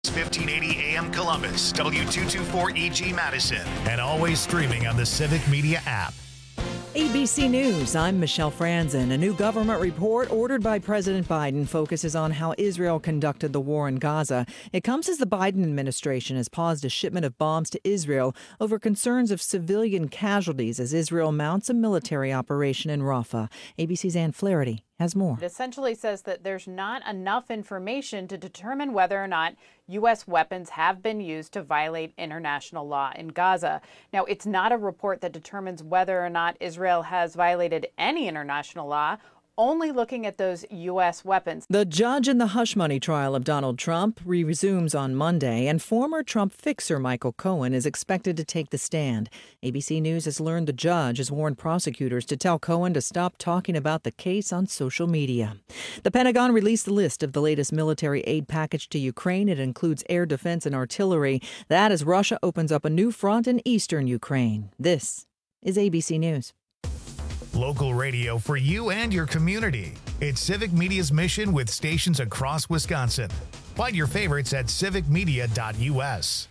1580 AM Columbus, W224EG Madison, and always streaming on the Civic Media app. ABC News, I'm Michelle Franzen. A new government report ordered by President Biden focuses on how Israel conducted the war in Gaza. It comes as the Biden administration has paused a shipment of bombs to Israel over concerns of civilian casualties as Israel mounts a military operation in Rafah. ABC's Ann Flaherty has more. It essentially says that there's not enough information to determine whether or not U.S. weapons have been used to violate international law in Gaza. Now, it's not a report that determines whether or not Israel has violated any international law, only looking at those U.S. weapons. The judge in the hush money trial of Donald Trump resumes on Monday, and former Trump fixer Michael Cohen is expected to take the stand. ABC News has learned the judge has warned prosecutors to tell Cohen to stop talking about the case on social media. The Pentagon released a list of the latest military aid package to Ukraine. It includes air defense and artillery. That as Russia opens up a new front in eastern Ukraine. This is ABC News. Local radio for you and your community. It's Civic Media's mission with stations across Wisconsin. Find your favorites at civicmedia.us.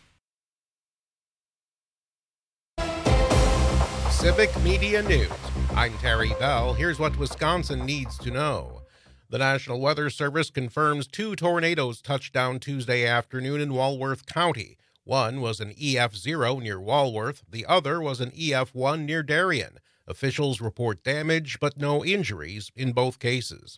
Civic Media News. I'm Terry Bell. Here's what Wisconsin needs to know. The National Weather Service confirms 2 tornadoes touched down Tuesday afternoon in Walworth County. One was an EF0 near Walworth. The other was an EF1 near Darien. Officials report damage, but no injuries in both cases.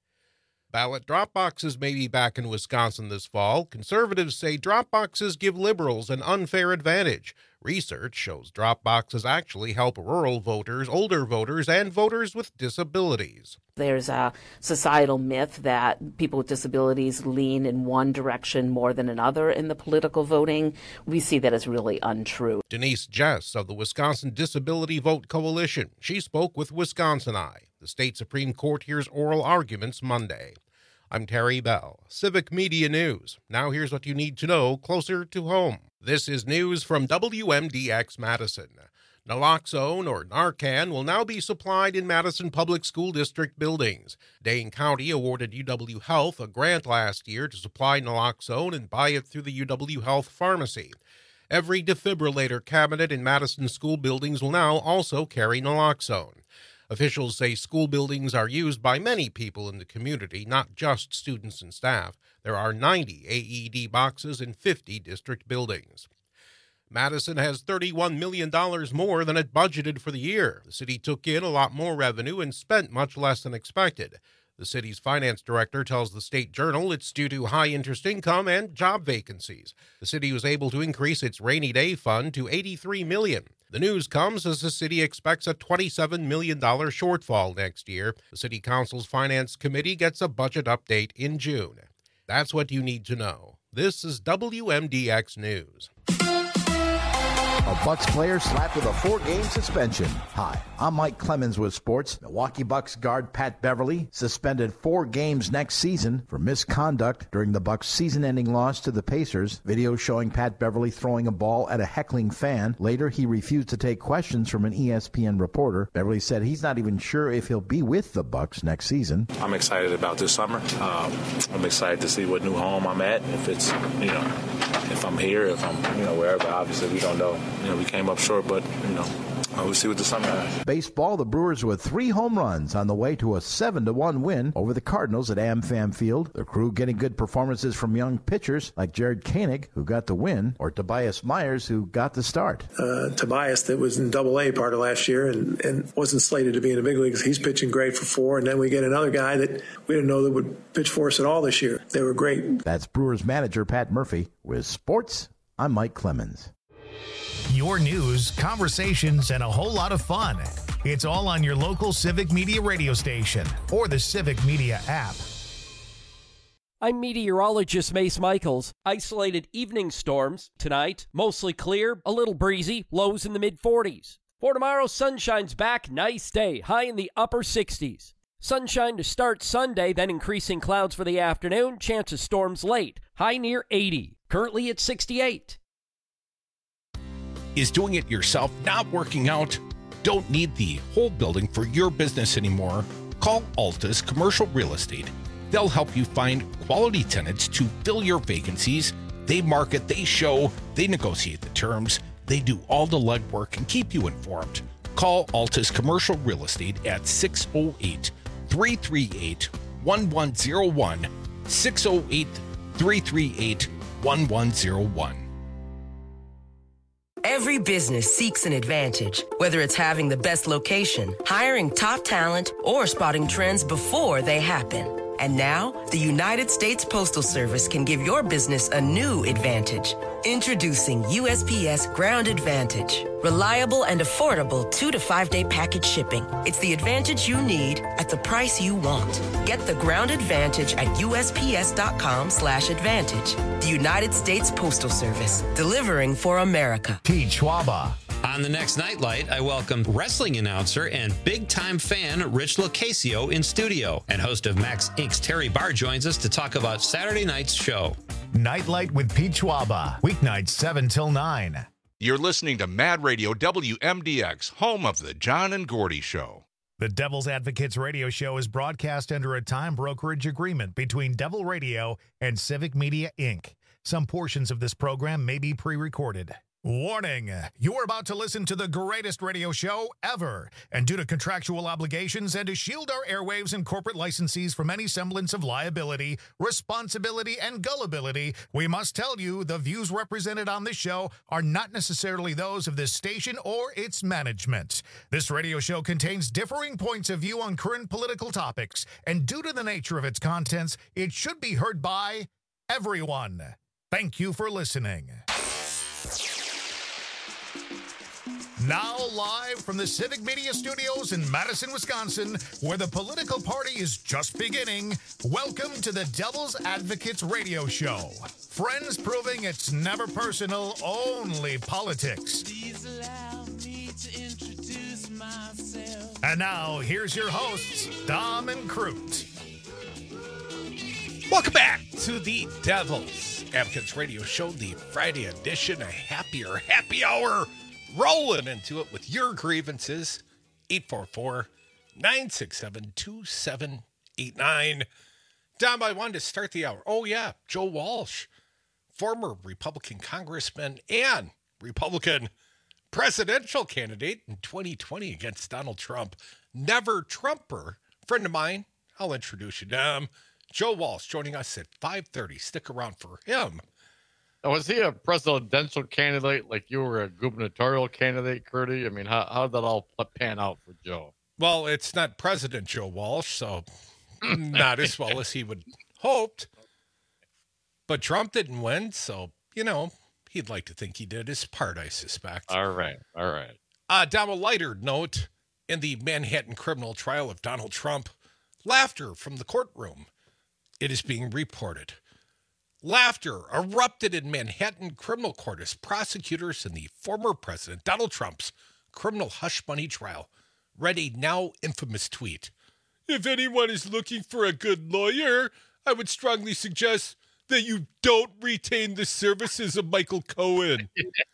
Ballot drop boxes may be back in Wisconsin this fall. Conservatives say drop boxes give liberals an unfair advantage. Research shows drop boxes actually help rural voters, older voters, and voters with disabilities. There's a societal myth that people with disabilities lean in one direction more than another in the political voting. We see that as really untrue. Denise Jess of the Wisconsin Disability Vote Coalition. She spoke with Wisconsin Eye. The state Supreme Court hears oral arguments Monday. I'm Terry Bell, Civic Media News. Now here's what you need to know closer to home. This is news from WMDX Madison. Naloxone, or Narcan, will now be supplied in Madison Public School District buildings. Dane County awarded UW Health a grant last year to supply naloxone and buy it through the UW Health Pharmacy. Every defibrillator cabinet in Madison school buildings will now also carry naloxone. Officials say school buildings are used by many people in the community, not just students and staff. There are 90 AED boxes in 50 district buildings. Madison has $31 million more than it budgeted for the year. The city took in a lot more revenue and spent much less than expected. The city's finance director tells the State Journal it's due to high interest income and job vacancies. The city was able to increase its rainy day fund to $83 million. The news comes as the city expects a $27 million shortfall next year. The city council's finance committee gets a budget update in June. That's what you need to know. This is WMDX News. A Bucks player slapped with a 4-game suspension. Hi, I'm Mike Clemens with sports. Milwaukee Bucks guard Pat Beverly suspended 4 games next season for misconduct during the Bucks' season-ending loss to the Pacers. Video showing Pat Beverly throwing a ball at a heckling fan. Later, he refused to take questions from an ESPN reporter. Beverly said he's not even sure if he'll be with the Bucks next season. I'm excited about this summer. I'm excited to see what new home I'm at. If it's, if I'm here, if I'm, wherever. Obviously, we don't know. We came up short, but, we'll see what the summer has. Baseball, the Brewers with 3 home runs on the way to a 7-1 win over the Cardinals at AmFam Field. The crew getting good performances from young pitchers like Jared Koenig, who got the win, or Tobias Myers, who got the start. Tobias, that was in Double-A part of last year and wasn't slated to be in the big leagues. He's pitching great for 4, and then we get another guy that we didn't know that would pitch for us at all this year. They were great. That's Brewers manager Pat Murphy. With sports, I'm Mike Clemens. Your news, conversations, and a whole lot of fun. It's all on your local Civic Media radio station or the Civic Media app. I'm meteorologist Mace Michaels. Isolated evening storms tonight, mostly clear, a little breezy, lows in the mid-40s. For tomorrow, sunshine's back, nice day, high in the upper 60s. Sunshine to start Sunday, then increasing clouds for the afternoon, chance of storms late, high near 80, currently at 68. Is doing it yourself not working out? Don't need the whole building for your business anymore? Call Altus Commercial Real Estate. They'll help you find quality tenants to fill your vacancies They market, they show, they negotiate the terms, they do all the legwork and keep you informed. Call Altus Commercial Real Estate at 608-338-1101, 608-338-1101. Every business seeks an advantage, whether it's having the best location, hiring top talent, or spotting trends before they happen. And now, the United States Postal Service can give your business a new advantage. Introducing USPS Ground Advantage. Reliable and affordable 2 to 5 day package shipping. It's the advantage you need at the price you want. Get the Ground Advantage at USPS.com/advantage. The United States Postal Service. Delivering for America. Pete Schwaba. On the next Nightlight, I welcome wrestling announcer and big-time fan Rich Locasio in studio. And host of Max Inc.'s Terry Barr joins us to talk about Saturday night's show. Nightlight with Pete Schwaba. Weeknights 7 till 9. You're listening to Mad Radio WMDX, home of the John and Gordy Show. The Devil's Advocates radio show is broadcast under a time brokerage agreement between Devil Radio and Civic Media, Inc. Some portions of this program may be pre-recorded. Warning, you are about to listen to the greatest radio show ever. And due to contractual obligations and to shield our airwaves and corporate licensees from any semblance of liability, responsibility, and gullibility, we must tell you the views represented on this show are not necessarily those of this station or its management. This radio show contains differing points of view on current political topics, and due to the nature of its contents, it should be heard by everyone. Thank you for listening. Now live from the Civic Media Studios in Madison, Wisconsin, where the political party is just beginning, welcome to the Devil's Advocates radio show. Friends proving it's never personal, only politics. Please allow me to introduce myself. And now, here's your hosts, Dom and Crute. Welcome back to the Devil's Advocates radio show, the Friday edition, a happier happy hour. Rolling into it with your grievances. 844-967-2789. Dom, I wanted to start the hour. Oh, yeah, Joe Walsh, former Republican congressman and Republican presidential candidate in 2020 against Donald Trump. Never Trumper. Friend of mine, I'll introduce you, Dom. Joe Walsh joining us at 5:30. Stick around for him. Was he a presidential candidate like you were a gubernatorial candidate, Curdy? I mean, how did that all pan out for Joe? Well, it's not President Joe Walsh, so not as well as he would hoped. But Trump didn't win, so, he'd like to think he did his part, I suspect. All right. Down a lighter note, in the Manhattan criminal trial of Donald Trump, laughter from the courtroom. It is being reported. Laughter erupted in Manhattan criminal court as prosecutors in the former president Donald Trump's criminal hush money trial read a now infamous tweet. If anyone is looking for a good lawyer, I would strongly suggest that you don't retain the services of Michael Cohen.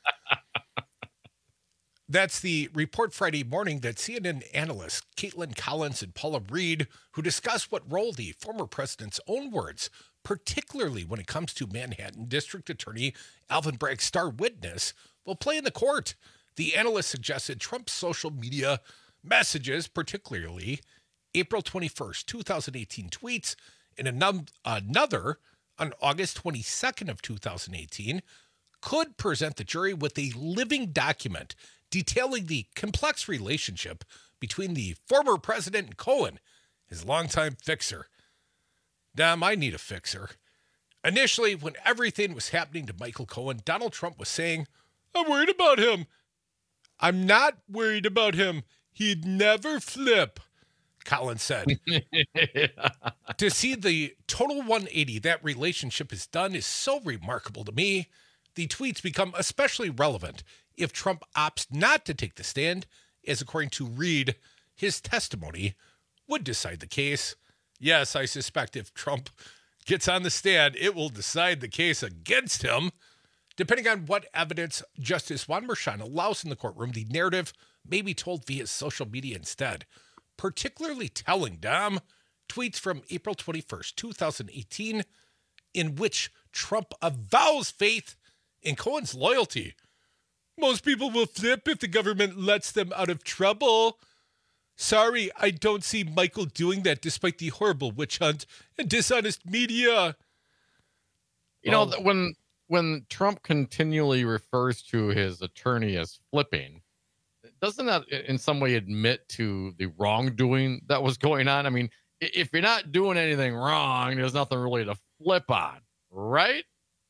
That's the report Friday morning that CNN analysts Caitlin Collins and Paula Reed, who discuss what role the former president's own words, particularly when it comes to Manhattan District Attorney Alvin Bragg's star witness, will play in the court. The analyst suggested Trump's social media messages, particularly April 21st, 2018 tweets, and another on August 22nd of 2018, could present the jury with a living document detailing the complex relationship between the former president and Cohen, his longtime fixer. Damn, I need a fixer. Initially, when everything was happening to Michael Cohen, Donald Trump was saying, I'm worried about him. I'm not worried about him. He'd never flip, Collins said. To see the total 180 that relationship has done is so remarkable to me. The tweets become especially relevant if Trump opts not to take the stand, as according to Reed, his testimony would decide the case. Yes, I suspect if Trump gets on the stand, it will decide the case against him. Depending on what evidence Justice Juan Merchan allows in the courtroom, the narrative may be told via social media instead. Particularly telling, Dom, tweets from April 21st, 2018, in which Trump avows faith in Cohen's loyalty. Most people will flip if the government lets them out of trouble. Sorry, I don't see Michael doing that despite the horrible witch hunt and dishonest media. When Trump continually refers to his attorney as flipping, doesn't that in some way admit to the wrongdoing that was going on? I mean, if you're not doing anything wrong, there's nothing really to flip on, right?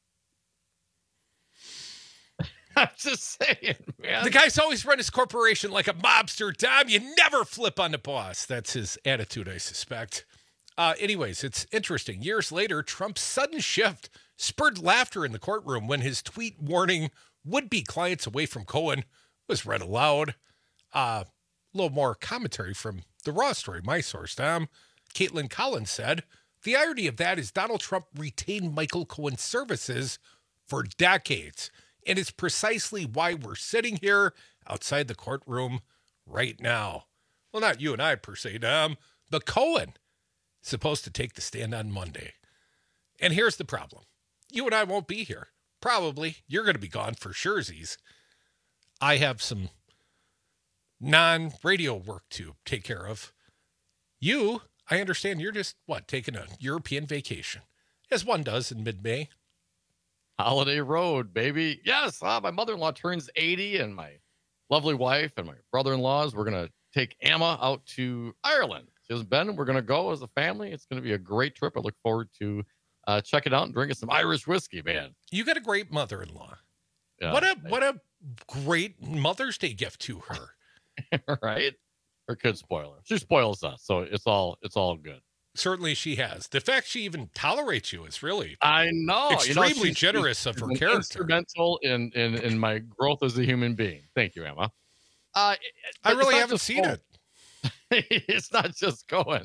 I'm just saying, man. The guy's always run his corporation like a mobster, Dom. You never flip on the boss. That's his attitude, I suspect. Anyways, it's interesting. Years later, Trump's sudden shift spurred laughter in the courtroom when his tweet warning would-be clients away from Cohen was read aloud. A little more commentary from the Raw story, my source, Tom. Caitlin Collins said, the irony of that is Donald Trump retained Michael Cohen's services for decades. And it's precisely why we're sitting here outside the courtroom right now. Well, not you and I per se, Dom, but Cohen is supposed to take the stand on Monday. And here's the problem. You and I won't be here. Probably. You're going to be gone for surezies. I have some non-radio work to take care of. You, I understand you're just, taking a European vacation, as one does in mid-May. Holiday Road, baby. Yes, my mother-in-law turns 80, and my lovely wife and my brother-in-laws, we're going to take Emma out to Ireland. She hasn't been. We're going to go as a family. It's going to be a great trip. I look forward to checking out and drinking some Irish whiskey, man. You got a great mother-in-law. Yeah, what a great Mother's Day gift to her. Right? Her kids spoil her. She spoils us, so it's all good. Certainly she has. The fact she even tolerates you is really, I know, extremely generous of her character. Instrumental in my growth as a human being. Thank you, Emma. I really haven't seen it. It's not just Cohen.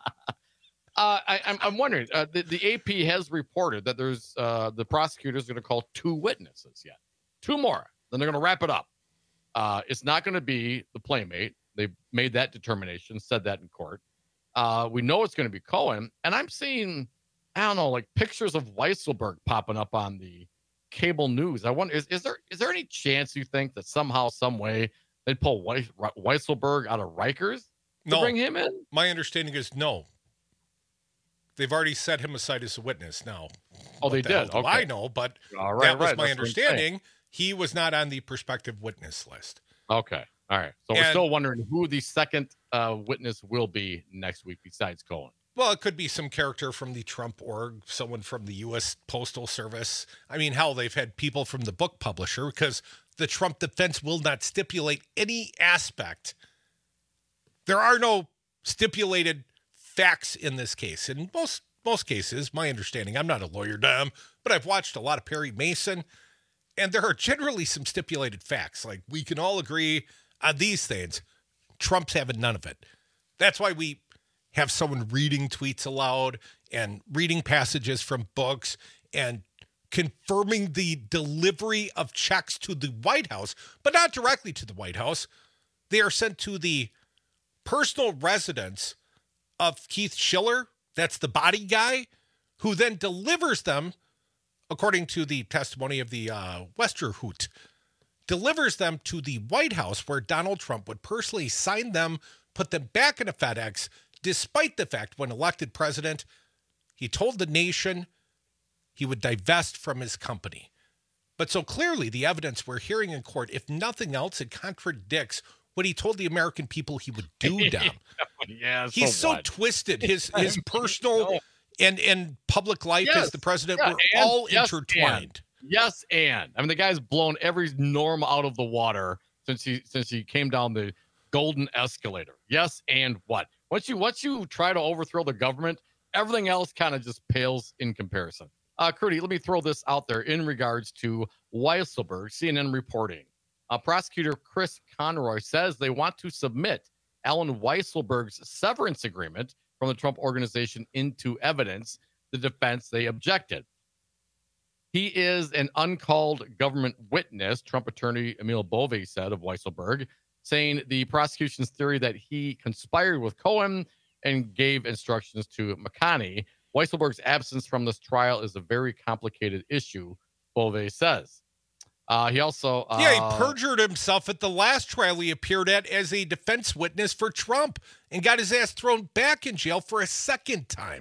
I'm wondering. The AP has reported that there's the prosecutor's going to call 2 witnesses yet, 2 more. Then they're going to wrap it up. It's not going to be the Playmate. They made that determination, said that in court. We know it's going to be Cohen, and I'm seeing, I don't know, like pictures of Weisselberg popping up on the cable news. I wonder, is there any chance you think that somehow, some way, they'd pull Weisselberg out of Rikers to bring him in? My understanding is no. They've already set him aside as a witness now. Oh, they did? Okay. I know, but that was my understanding. He was not on the prospective witness list. Okay. All right. So we're still wondering who the second witness will be next week besides Cohen. Well, it could be some character from the Trump org, someone from the U.S. Postal Service. I mean, hell, they've had people from the book publisher because the Trump defense will not stipulate any aspect. There are no stipulated facts in this case. In most cases, my understanding, I'm not a lawyer, Dom, but I've watched a lot of Perry Mason, and there are generally some stipulated facts. Like, we can all agree on these things. Trump's having none of it. That's why we have someone reading tweets aloud and reading passages from books and confirming the delivery of checks to the White House, but not directly to the White House. They are sent to the personal residence of Keith Schiller. That's the body guy, who then delivers them, according to the testimony of the Westerhout, delivers them to the White House, where Donald Trump would personally sign them, put them back in a FedEx, despite the fact when elected president, he told the nation he would divest from his company. But so clearly the evidence we're hearing in court, if nothing else, it contradicts what he told the American people he would do, Dom. Yeah, He's so twisted. His personal and public life as the president were all intertwined. Yes, and I mean, the guy's blown every norm out of the water since he came down the golden escalator. Yes, and what? Once you try to overthrow the government, everything else kind of just pales in comparison. Crudy, let me throw this out there in regards to Weisselberg. CNN reporting. Prosecutor Chris Conroy says they want to submit Alan Weisselberg's severance agreement from the Trump Organization into evidence. The defense, they objected. He is an uncalled government witness, Trump attorney Emil Bove said of Weisselberg, saying the prosecution's theory that he conspired with Cohen and gave instructions to McConney Weisselberg's absence from this trial is a very complicated issue, Bove says. He also... he perjured himself at the last trial he appeared at as a defense witness for Trump and got his ass thrown back in jail for a second time.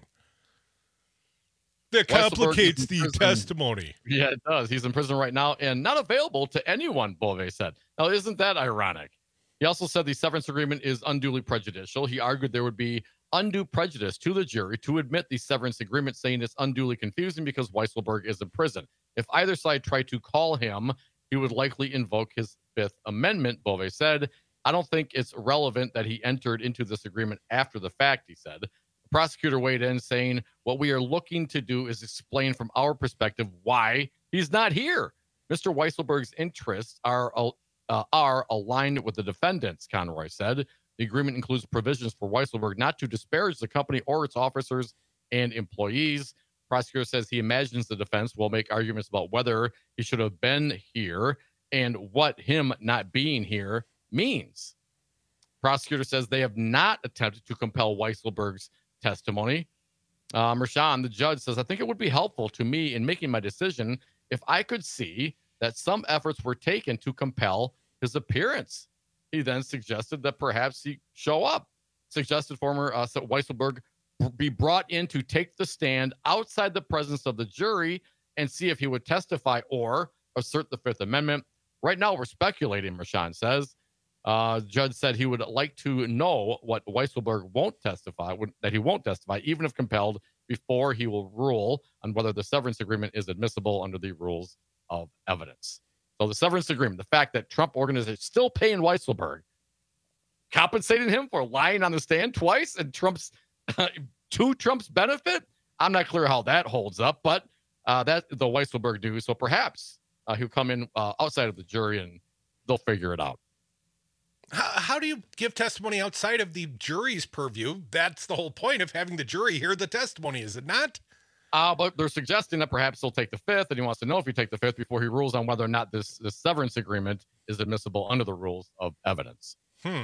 That complicates the testimony. Yeah, it does. He's in prison right now and not available to anyone, Bove said. Now, isn't that ironic? He also said the severance agreement is unduly prejudicial. He argued there would be undue prejudice to the jury to admit the severance agreement, saying it's unduly confusing because Weisselberg is in prison. If either side tried to call him, he would likely invoke his Fifth Amendment, Bove said. I don't think it's relevant that he entered into this agreement after the fact, he said. The prosecutor weighed in, saying, what we are looking to do is explain from our perspective why he's not here. Mr. Weisselberg's interests are aligned with the defendants, Conroy said. The agreement includes provisions for Weisselberg not to disparage the company or its officers and employees. Prosecutor says he imagines the defense will make arguments about whether he should have been here and what him not being here means. Prosecutor says they have not attempted to compel Weisselberg's testimony. Mershon, the judge, says, I think it would be helpful to me in making my decision if I could see that some efforts were taken to compel his appearance. He then suggested that perhaps he show up, suggested former Weisselberg be brought in to take the stand outside the presence of the jury and see if he would testify or assert the Fifth Amendment. Right now, we're speculating, Mershon says. The judge said he would like to know what Weisselberg won't testify, that he won't testify, even if compelled, before he will rule on whether the severance agreement is admissible under the rules of evidence. So the severance agreement, the fact that Trump organization is still paying Weisselberg, compensating him for lying on the stand twice and to Trump's benefit, I'm not clear how that holds up, but that's the Weisselberg news. So perhaps he'll come in outside of the jury and they'll figure it out. How do you give testimony outside of the jury's purview? That's the whole point of having the jury hear the testimony, is it not? But they're suggesting that perhaps he'll take the Fifth, and he wants to know if he take the Fifth before he rules on whether or not this severance agreement is admissible under the rules of evidence. So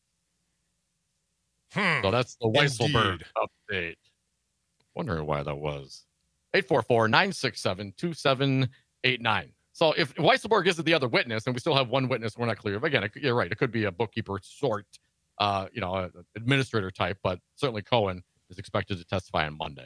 that's the Weisselberg update. Wondering why that was. 844-967-2789. So if Weisselberg isn't the other witness, and we still have one witness we're not clear of, again, you're right, it could be a bookkeeper short, administrator type, but certainly Cohen is expected to testify on Monday.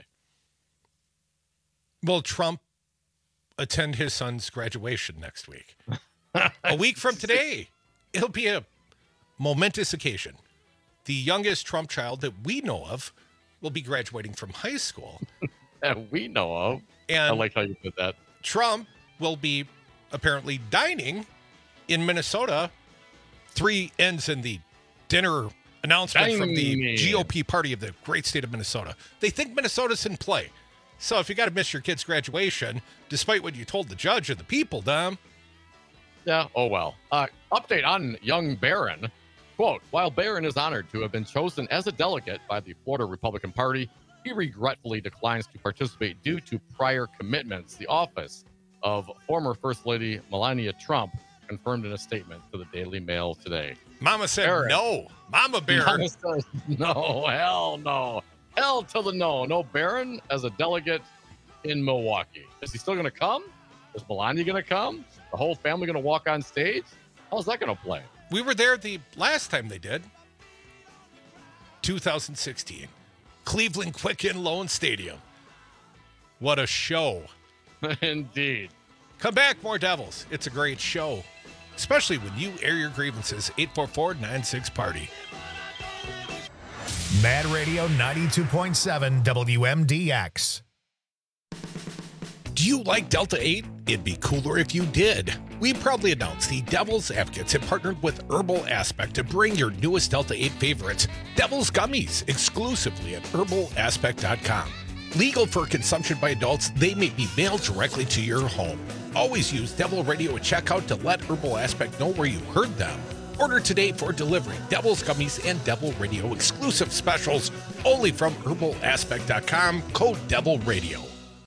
Will Trump attend his son's graduation next week? A week from today. It'll be a momentous occasion. The youngest Trump child that we know of will be graduating from high school. That we know of. And I like how you put that. Trump will be apparently dining in Minnesota. 3 ends in the dinner announcement from the GOP party of the great state of Minnesota. They think Minnesota's in play. So if you got to miss your kid's graduation, despite what you told the judge or the people, Dom. Yeah, oh well. Update on young Barron. Quote, while Barron is honored to have been chosen as a delegate by the Florida Republican Party, he regretfully declines to participate due to prior commitments. The office of former First Lady Melania Trump confirmed in a statement to the Daily Mail today. Mama said Barron. No. Mama Barron. Mama says no. Hell no. Hell to the no. No Barron as a delegate in Milwaukee. Is he still going to come? Is Melania going to come? The whole family going to walk on stage? How's that going to play? We were there the last time they did. 2016. Cleveland Quicken Loan Stadium. What a show. Indeed. Come back, more Devils. It's a great show. Especially when you air your grievances. 844-96-PARTY. Mad Radio 92.7 WMDX. Do you like Delta 8? It'd be cooler if you did. We proudly announce the Devil's Advocates have partnered with Herbal Aspect to bring your newest Delta 8 favorites, Devil's Gummies, exclusively at herbalaspect.com. Legal for consumption by adults, they may be mailed directly to your home. Always use Devil Radio at checkout to let Herbal Aspect know where you heard them. Order today for delivery. Devil's Gummies and Devil Radio exclusive specials only from herbalaspect.com. Code Devil Radio.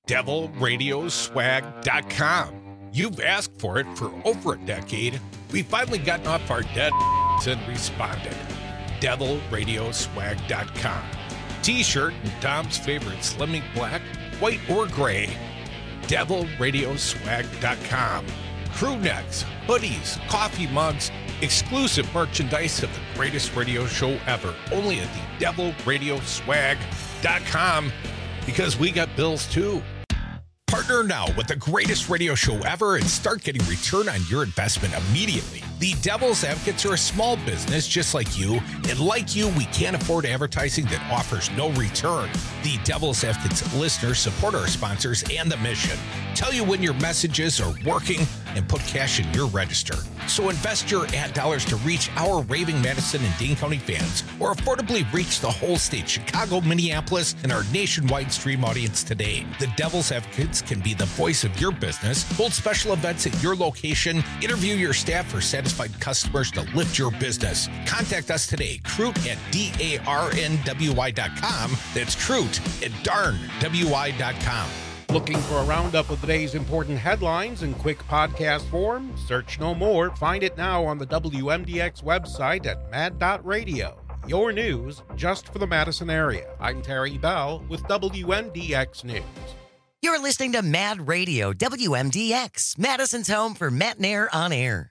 DevilRadioswag.com. You've asked for it for over a decade. We've finally gotten off our dead and responded. DevilRadioswag.com. T-shirt in Dom's favorite Slimming Black, white or gray. DevilRadioswag.com. Crew necks, hoodies, coffee mugs, exclusive merchandise of the greatest radio show ever. Only at the DevilRadioswag.com, because we got bills too. Partner now with the greatest radio show ever and start getting return on your investment immediately. The Devil's Advocates are a small business just like you, and like you, we can't afford advertising that offers no return. The Devil's Advocates listeners support our sponsors and the mission. Tell you when your messages are working and put cash in your register. So invest your ad dollars to reach our raving Madison and Dane County fans, or affordably reach the whole state, Chicago, Minneapolis, and our nationwide stream audience today. The Devil's Advocates can be the voice of your business, hold special events at your location, interview your staff for satisfied customers to lift your business. Contact us today, Crute at DARNWI.com. That's Crute at DARNWI.com. Looking for a roundup of the day's important headlines in quick podcast form? Search no more. Find it now on the WMDX website at mad.radio. Your news just for the Madison area. I'm Terry Bell with WMDX News. You're listening to Mad Radio, WMDX, Madison's home for Matt Nair on air.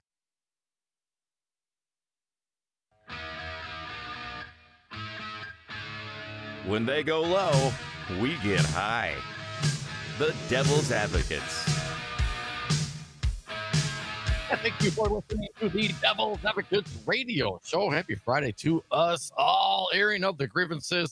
When they go low, we get high. The Devil's Advocates. Thank you for listening to the Devil's Advocates radio show. Happy Friday to us all. Airing of the grievances,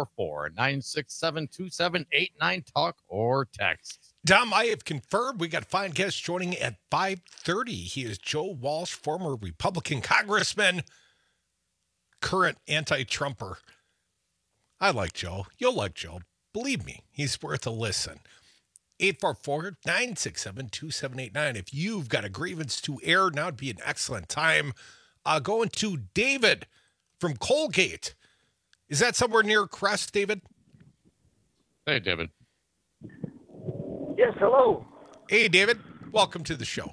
844-967-2789. Talk or text. Dom, I have confirmed we got a fine guest joining at 5:30. He is Joe Walsh, former Republican congressman, current anti-Trumper. I like Joe. You'll like Joe. Believe me, he's worth a listen. 844-967-2789. If you've got a grievance to air, now would be an excellent time. Going to David from Colgate. Is that somewhere near Crest, David? Hey, David. Yes, hello. Hey, David. Welcome to the show.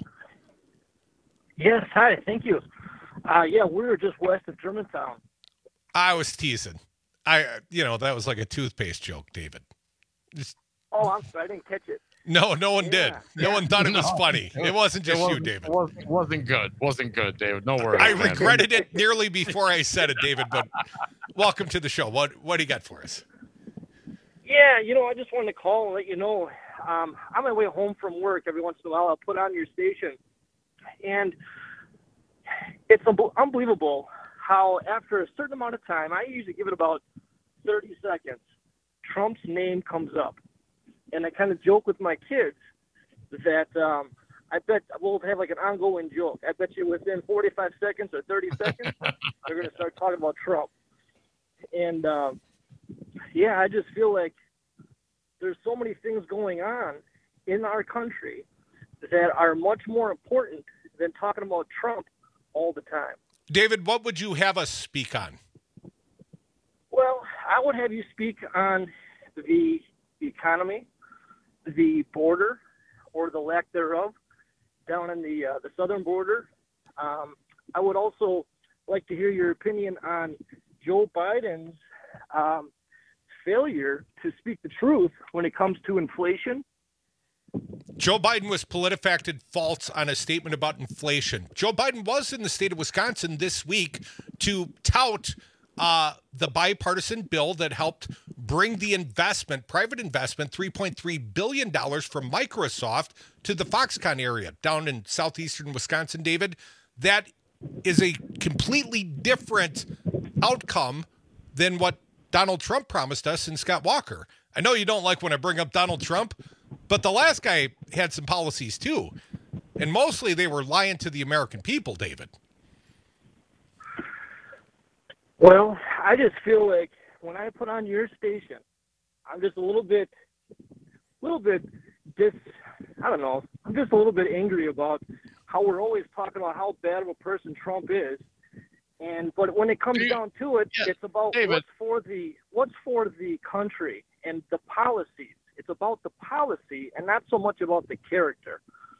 Yes, hi. Thank you. Yeah, we were just west of Germantown. I was teasing. That was like a toothpaste joke, David. Oh, I'm sorry. I didn't catch it. No one did. No one thought it was funny. It wasn't just you, David. It wasn't good. Wasn't good, David. No worries. I regretted it nearly before I said it, David, but welcome to the show. What do you got for us? Yeah, I just wanted to call and let you know, on my way home from work, every once in a while, I'll put on your station. And it's unbelievable how after a certain amount of time, I usually give it about 30 seconds, Trump's name comes up. And I kind of joke with my kids that I bet we'll have like an ongoing joke. I bet you within 45 seconds or 30 seconds, they're going to start talking about Trump. And, I just feel like there's so many things going on in our country that are much more important than talking about Trump all the time. David, what would you have us speak on? Well, I would have you speak on the economy, the border, or the lack thereof, down in the southern border. I would also like to hear your opinion on Joe Biden's failure to speak the truth when it comes to inflation. Joe Biden was PolitiFacted false on a statement about inflation. Joe Biden was in the state of Wisconsin this week to tout the bipartisan bill that helped bring the private investment, $3.3 billion from Microsoft to the Foxconn area down in southeastern Wisconsin, David. That is a completely different outcome than what Donald Trump promised us and Scott Walker. I know you don't like when I bring up Donald Trump, but the last guy had some policies too. And mostly they were lying to the American people, David. Well, I just feel like when I put on your station, I'm just a little bit I'm just a little bit angry about how we're always talking about how bad of a person Trump is. But when it comes down to it, it's about what's for the country and the policies. It's about the policy and not so much about the character.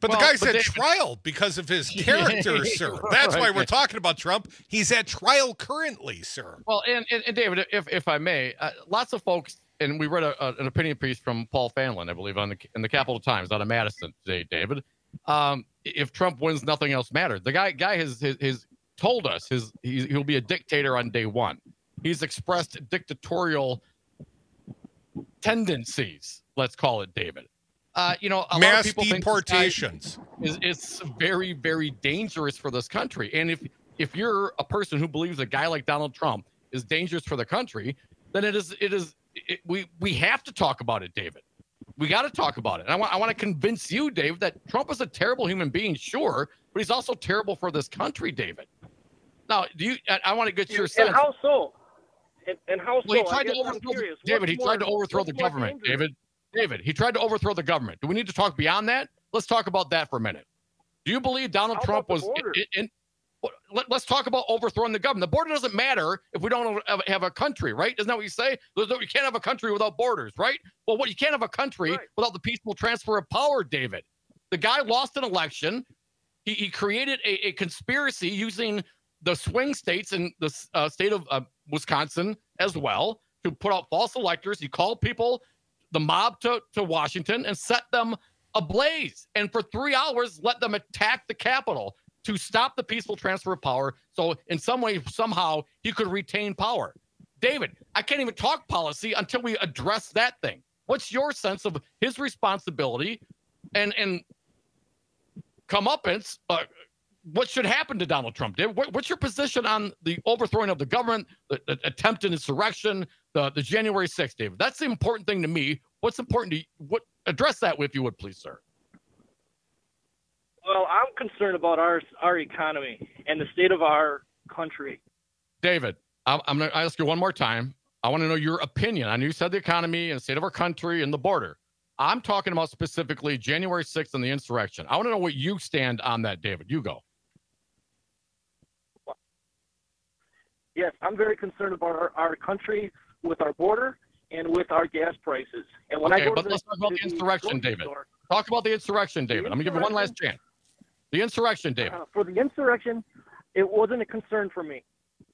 But the guy's at trial because of his character, sir. That's why we're talking about Trump. He's at trial currently, sir. Well, and David, if I may, lots of folks, and we read an opinion piece from Paul Fanlin, I believe, in the Capital Times out of Madison today, David. If Trump wins, nothing else matters. The guy has told us he'll be a dictator on day one. He's expressed dictatorial tendencies, let's call it, David. A lot of people deportations is very, very dangerous for this country. And if you're a person who believes a guy like Donald Trump is dangerous for the country, then we have to talk about it, David. We got to talk about it. And I want to convince you, Dave, that Trump is a terrible human being, sure, but he's also terrible for this country, David. Now, I want to get your sense. And how so? And how so? Well, he tried to overthrow David. He tried to overthrow the government, David. David, he tried to overthrow the government. Do we need to talk beyond that? Let's talk about that for a minute. Do you believe Donald Trump was let's talk about overthrowing the government. The border doesn't matter if we don't have a country, right? Isn't that what you say? You can't have a country without borders, right? Well, you can't have a country without the peaceful transfer of power, David. The guy lost an election. He created a conspiracy using the swing states and the state of Wisconsin as well to put out false electors. He called people, the mob, to Washington and set them ablaze. And for 3 hours, let them attack the Capitol to stop the peaceful transfer of power. So in some way, somehow, he could retain power. David, I can't even talk policy until we address that thing. What's your sense of his responsibility and comeuppance? What should happen to Donald Trump? David, what's your position on the overthrowing of the government, the attempted insurrection, the January 6th, David? That's the important thing to me. What's important to you? Address that, if you would, please, sir. Well, I'm concerned about our economy and the state of our country. David, I'm going to ask you one more time. I want to know your opinion. I know you said the economy and the state of our country and the border. I'm talking about specifically January 6th and the insurrection. I want to know what you stand on that, David. You go. Yes, I'm very concerned about our country with our border and with our gas prices. And when let's talk about the insurrection, David. Talk about the insurrection, David. I'm going to give you one last chance. The insurrection, David. For the insurrection, it wasn't a concern for me.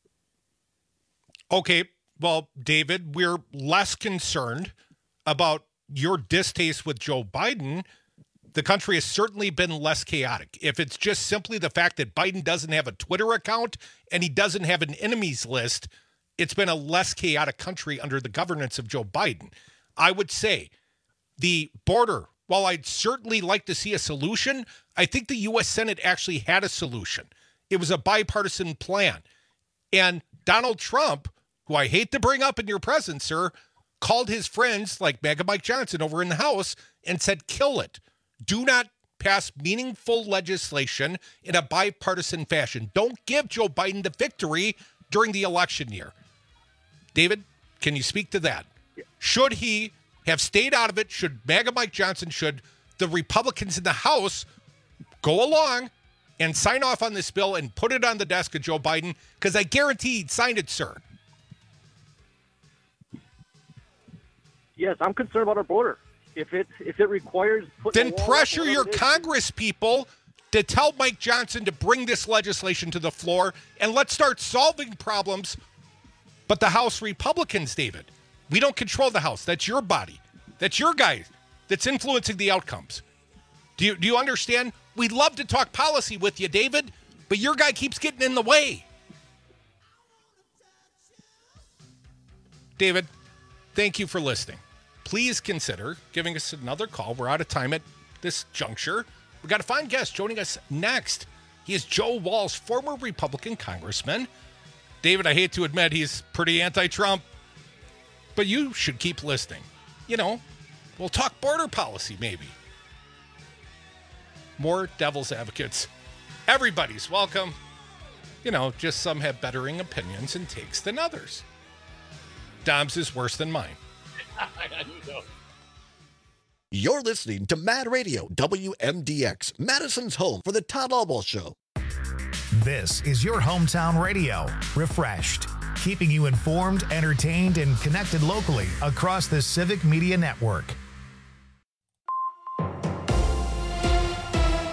Okay, well, David, we're less concerned about your distaste with Joe Biden. The country has certainly been less chaotic. If it's just simply the fact that Biden doesn't have a Twitter account and he doesn't have an enemies list, it's been a less chaotic country under the governance of Joe Biden. I would say the border, while I'd certainly like to see a solution, I think the U.S. Senate actually had a solution. It was a bipartisan plan. And Donald Trump, who I hate to bring up in your presence, sir, called his friends like MAGA Mike Johnson over in the House and said, kill it. Do not pass meaningful legislation in a bipartisan fashion. Don't give Joe Biden the victory during the election year. David, can you speak to that? Should he have stayed out of it? Should MAGA Mike Johnson, should the Republicans in the House go along and sign off on this bill and put it on the desk of Joe Biden? Because I guarantee he'd sign it, sir. Yes, I'm concerned about our border. If it requires... Then pressure your Congress people to tell Mike Johnson to bring this legislation to the floor, and let's start solving problems. But the House Republicans, David, we don't control the House. That's your body. That's your guy that's influencing the outcomes. Do you understand? We'd love to talk policy with you, David, but your guy keeps getting in the way. David, thank you for listening. Please consider giving us another call. We're out of time at this juncture. We've got a fine guest joining us next. He is Joe Walsh, former Republican congressman. David, I hate to admit he's pretty anti-Trump, but you should keep listening. You know, we'll talk border policy maybe. More devil's advocates. Everybody's welcome. You know, just some have bettering opinions and takes than others. Dom's is worse than mine. You're listening to Mad Radio, WMDX, Madison's home for the Todd Albaugh Show. This is your hometown radio, refreshed, keeping you informed, entertained, and connected locally across the Civic Media Network.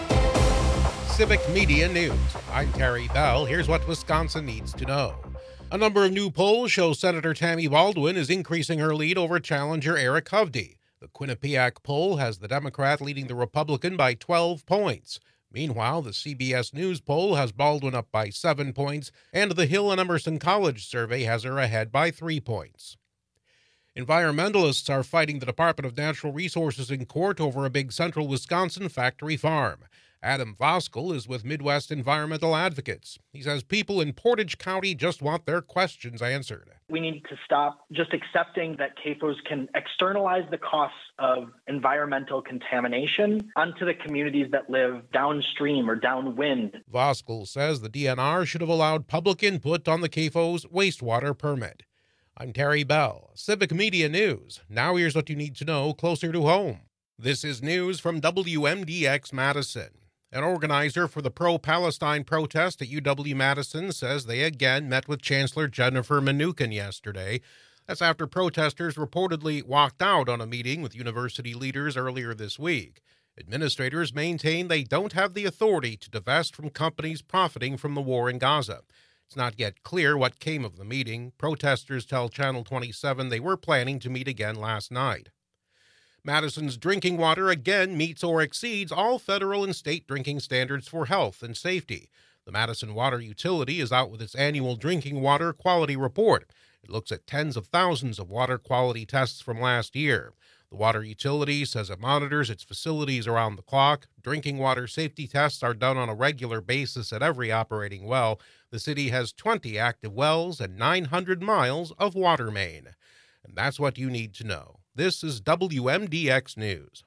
Civic Media News. I'm Terry Bell. Here's what Wisconsin needs to know. A number of new polls show Senator Tammy Baldwin is increasing her lead over challenger Eric Hovde. The Quinnipiac poll has the Democrat leading the Republican by 12 points. Meanwhile, the CBS News poll has Baldwin up by 7 points, and the Hill and Emerson College survey has her ahead by 3 points. Environmentalists are fighting the Department of Natural Resources in court over a big central Wisconsin factory farm. Adam Voskel is with Midwest Environmental Advocates. He says people in Portage County just want their questions answered. We need to stop just accepting that CAFOs can externalize the costs of environmental contamination onto the communities that live downstream or downwind. Voskel says the DNR should have allowed public input on the CAFO's wastewater permit. I'm Terry Bell, Civic Media News. Now here's what you need to know closer to home. This is news from WMDX Madison. An organizer for the pro-Palestine protest at UW-Madison says they again met with Chancellor Jennifer Mnuchin yesterday. That's after protesters reportedly walked out on a meeting with university leaders earlier this week. Administrators maintain they don't have the authority to divest from companies profiting from the war in Gaza. It's not yet clear what came of the meeting. Protesters tell Channel 27 they were planning to meet again last night. Madison's drinking water again meets or exceeds all federal and state drinking standards for health and safety. The Madison Water Utility is out with its annual drinking water quality report. It looks at tens of thousands of water quality tests from last year. The water utility says it monitors its facilities around the clock. Drinking water safety tests are done on a regular basis at every operating well. The city has 20 active wells and 900 miles of water main. And that's what you need to know. This is WMDX News.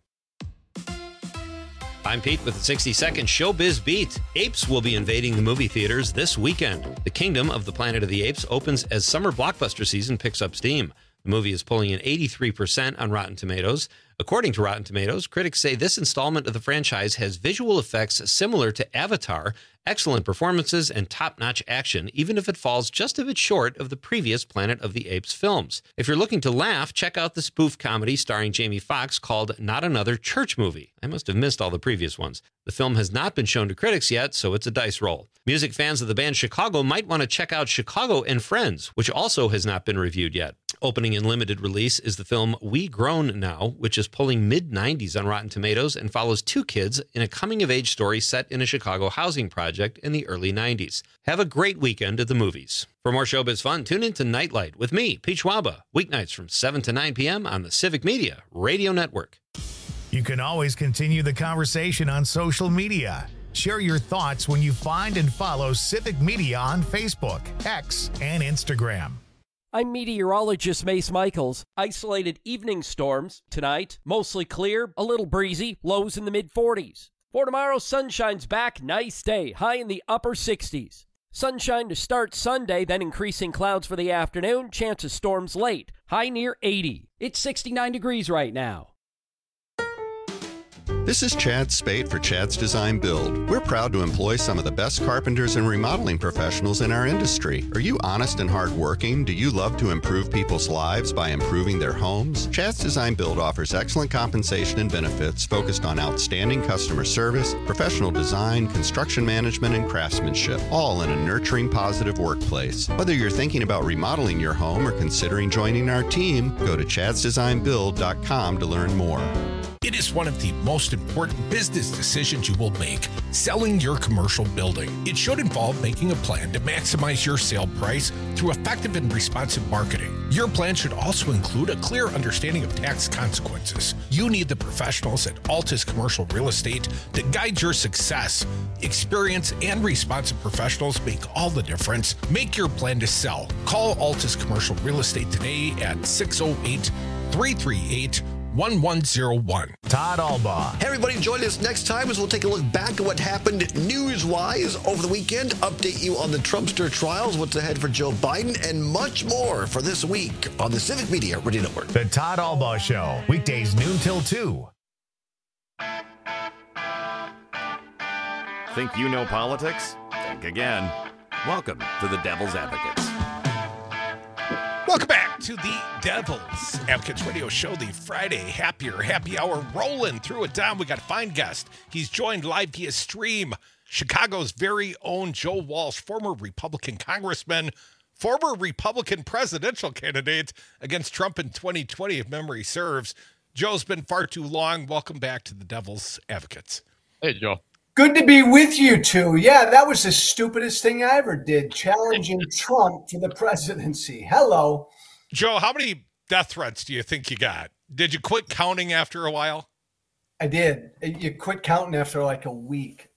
I'm Pete with the 60-second Showbiz Beat. Apes will be invading the movie theaters this weekend. The Kingdom of the Planet of the Apes opens as summer blockbuster season picks up steam. The movie is pulling in 83% on Rotten Tomatoes. According to Rotten Tomatoes, critics say this installment of the franchise has visual effects similar to Avatar, excellent performances, and top-notch action, even if it falls just a bit short of the previous Planet of the Apes films. If you're looking to laugh, check out the spoof comedy starring Jamie Foxx called Not Another Church Movie. I must have missed all the previous ones. The film has not been shown to critics yet, so it's a dice roll. Music fans of the band Chicago might want to check out Chicago and Friends, which also has not been reviewed yet. Opening in limited release is the film We Grown Now, which is pulling mid-90s on Rotten Tomatoes and follows two kids in a coming-of-age story set in a Chicago housing project in the early 90s. Have a great weekend at the movies. For more showbiz fun, tune in to Nightlight with me, Pete Schwaba, weeknights from 7 to 9 p.m. on the Civic Media Radio Network. You can always continue the conversation on social media. Share your thoughts when you find and follow Civic Media on Facebook, X, and Instagram. I'm meteorologist Mace Michaels. Isolated evening storms tonight, mostly clear, a little breezy, lows in the mid-40s. For tomorrow, sunshine's back, nice day, high in the upper 60s. Sunshine to start Sunday, then increasing clouds for the afternoon, chance of storms late, high near 80. It's 69 degrees right now. This is Chad Spate for Chad's Design Build. We're proud to employ some of the best carpenters and remodeling professionals in our industry. Are you honest and hardworking? Do you love to improve people's lives by improving their homes? Chad's Design Build offers excellent compensation and benefits focused on outstanding customer service, professional design, construction management, and craftsmanship, all in a nurturing, positive workplace. Whether you're thinking about remodeling your home or considering joining our team, go to chadsdesignbuild.com to learn more. It is one of the most important business decisions you will make, selling your commercial building. It should involve making a plan to maximize your sale price through effective and responsive marketing. Your plan should also include a clear understanding of tax consequences. You need the professionals at Altus Commercial Real Estate to guide your success. Experience and responsive professionals make all the difference. Make your plan to sell. Call Altus Commercial Real Estate today at 608-338-1101. Todd Albaugh. Hey, everybody, join us next time as we'll take a look back at what happened news-wise over the weekend, update you on the Trumpster trials, what's ahead for Joe Biden, and much more for this week on the Civic Media Radio Network. The Todd Albaugh Show, weekdays noon till 2. Think you know politics? Think again. Welcome to the Devil's Advocates. Welcome back to the Devil's Advocates Radio Show, the Friday happy hour, rolling through it down. We got a fine guest. He's joined live via stream. Chicago's very own Joe Walsh, former Republican congressman, former Republican presidential candidate against Trump in 2020, if memory serves. Joe's been far too long. Welcome back to the Devil's Advocates. Hey, Joe. Good to be with you two. Yeah, that was the stupidest thing I ever did, challenging Trump for the presidency. Hello. Joe, how many death threats do you think you got? Did you quit counting after a while? I did. You quit counting after like a week.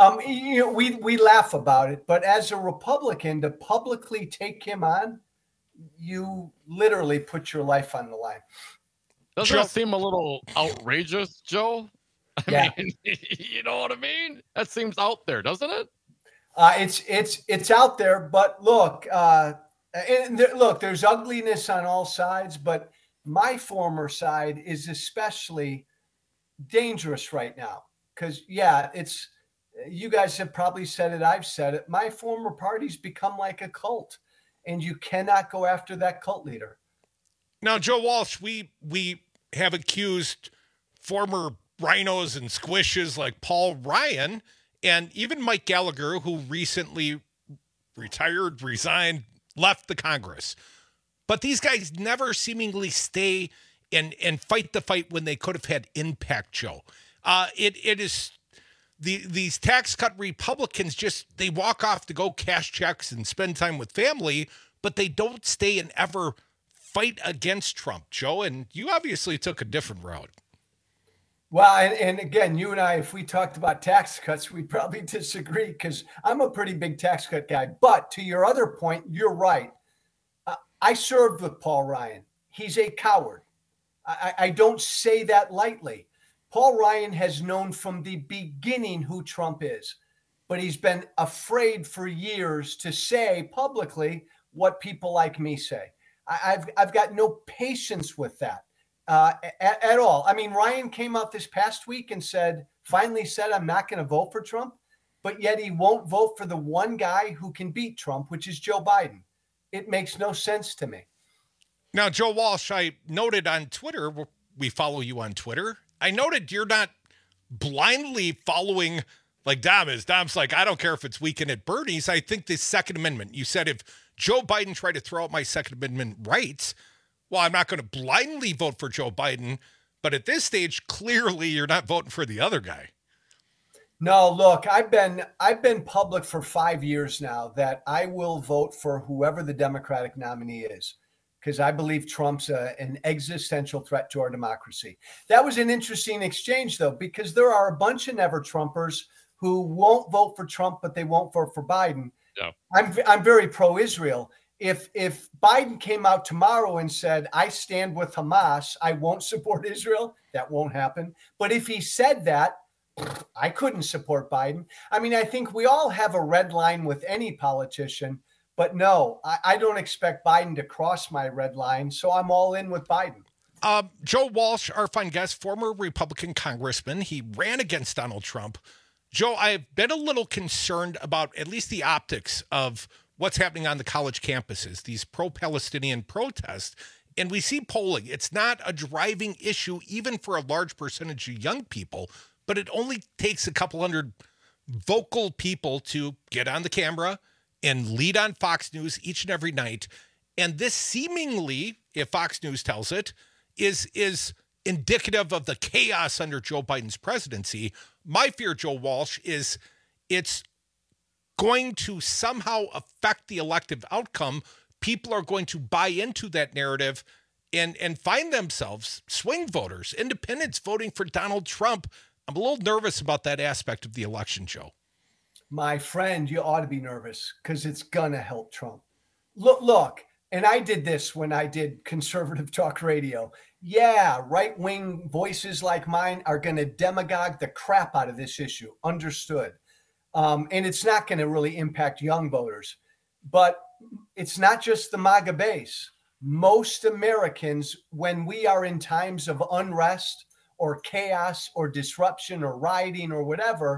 We laugh about it, but as a Republican, to publicly take him on, you literally put your life on the line. Doesn't that seem a little outrageous, Joe? I mean, you know what I mean? That seems out there, doesn't it? It's out there, but look, there's ugliness on all sides, but my former side is especially dangerous right now because, you guys have probably said it. I've said it. My former party's become like a cult, and you cannot go after that cult leader. Now, Joe Walsh, we have accused former rhinos and squishes like Paul Ryan and even Mike Gallagher, who recently retired, resigned, left the Congress. But these guys never seemingly stay and fight the fight when they could have had impact, Joe. It is these tax cut Republicans they walk off to go cash checks and spend time with family, but they don't stay and ever fight against Trump, Joe. And you obviously took a different route. Well, and again, you and I, if we talked about tax cuts, we'd probably disagree because I'm a pretty big tax cut guy. But to your other point, you're right. I served with Paul Ryan. He's a coward. I don't say that lightly. Paul Ryan has known from the beginning who Trump is, but he's been afraid for years to say publicly what people like me say. I've got no patience with that. At all. I mean, Ryan came out this past week and finally said, I'm not going to vote for Trump, but yet he won't vote for the one guy who can beat Trump, which is Joe Biden. It makes no sense to me. Now, Joe Walsh, I noted on Twitter, we follow you on Twitter. I noted you're not blindly following like Dom is. Dom's like, I don't care if it's weekend at Bernie's. I think the Second Amendment, you said if Joe Biden tried to throw out my Second Amendment rights, well, I'm not going to blindly vote for Joe Biden, but at this stage, clearly you're not voting for the other guy. No, look, I've been public for 5 years now that I will vote for whoever the Democratic nominee is because I believe Trump's an existential threat to our democracy. That was an interesting exchange, though, because there are a bunch of never-Trumpers who won't vote for Trump, but they won't vote for Biden. Yeah. I'm very pro-Israel. If Biden came out tomorrow and said, I stand with Hamas, I won't support Israel, that won't happen. But if he said that, I couldn't support Biden. I mean, I think we all have a red line with any politician, but no, I don't expect Biden to cross my red line, so I'm all in with Biden. Joe Walsh, our fine guest, former Republican congressman, he ran against Donald Trump. Joe, I've been a little concerned about at least the optics of what's happening on the college campuses, these pro-Palestinian protests. And we see polling. It's not a driving issue, even for a large percentage of young people, but it only takes a couple hundred vocal people to get on the camera and lead on Fox News each and every night. And this seemingly, if Fox News tells it, is indicative of the chaos under Joe Biden's presidency. My fear, Joe Walsh, is it's going to somehow affect the elective outcome. People are going to buy into that narrative and find themselves swing voters, independents voting for Donald Trump. I'm a little nervous about that aspect of the election, Joe. My friend, you ought to be nervous because it's going to help Trump. Look, and I did this when I did conservative talk radio. Yeah, right-wing voices like mine are going to demagogue the crap out of this issue. Understood. And it's not going to really impact young voters. But it's not just the MAGA base. Most Americans, when we are in times of unrest or chaos or disruption or rioting or whatever,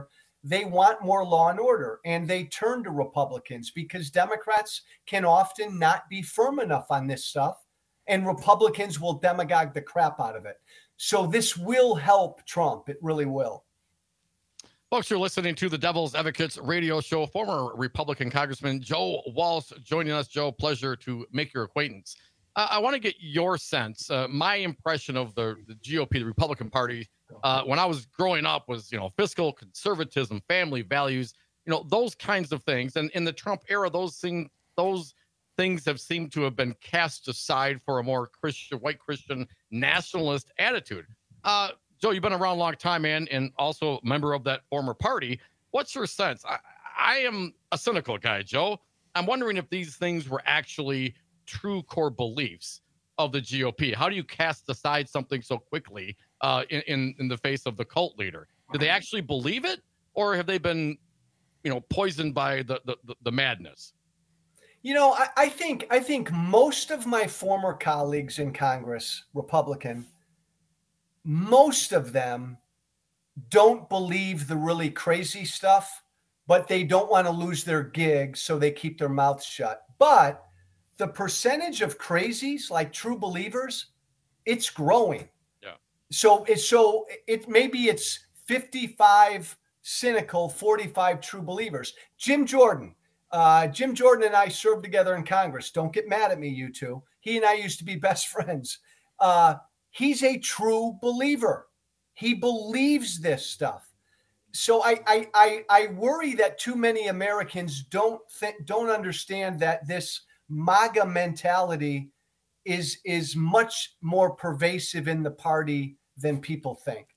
they want more law and order, and they turn to Republicans because Democrats can often not be firm enough on this stuff, and Republicans will demagogue the crap out of it. So this will help Trump. It really will. Folks, you're listening to the Devil's Advocates radio show. Former Republican Congressman Joe Walsh joining us. Joe, pleasure to make your acquaintance. I want to get your sense. My impression of the GOP, the Republican Party, when I was growing up was, fiscal conservatism, family values, those kinds of things. And in the Trump era, those things have seemed to have been cast aside for a more white Christian nationalist attitude. Joe, you've been around a long time, man, and also a member of that former party. What's your sense? I am a cynical guy, Joe. I'm wondering if these things were actually true core beliefs of the GOP. How do you cast aside something so quickly in the face of the cult leader? Do they actually believe it, or have they been, poisoned by the madness? I think most of my former colleagues in Congress, Republican, most of them don't believe the really crazy stuff, but they don't want to lose their gig, so they keep their mouths shut. But the percentage of crazies, like true believers, it's growing. Yeah. So maybe it's 55 cynical, 45 true believers. Jim Jordan and I served together in Congress. Don't get mad at me, you two. He and I used to be best friends. He's a true believer. He believes this stuff. So I worry that too many Americans don't understand that this MAGA mentality is much more pervasive in the party than people think.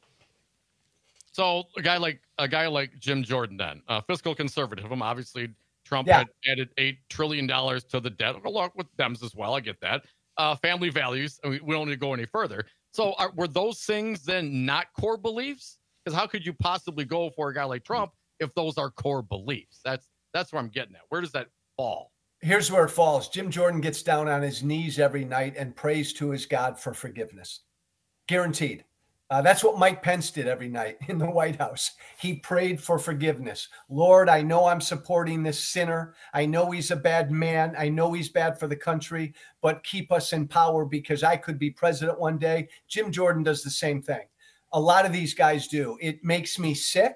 So a guy like Jim Jordan, then fiscal conservatism. Obviously, Trump had added $8 trillion to the debt, along with Dems as well. I get that. Family values. I mean, we don't need to go any further. So were those things then not core beliefs? Because how could you possibly go for a guy like Trump if those are core beliefs? That's where I'm getting at. Where does that fall? Here's where it falls. Jim Jordan gets down on his knees every night and prays to his God for forgiveness. Guaranteed. That's what Mike Pence did every night in the White House. He prayed for forgiveness. Lord, I know I'm supporting this sinner. I know he's a bad man. I know he's bad for the country, but keep us in power because I could be president one day. Jim Jordan does the same thing. A lot of these guys do. It makes me sick.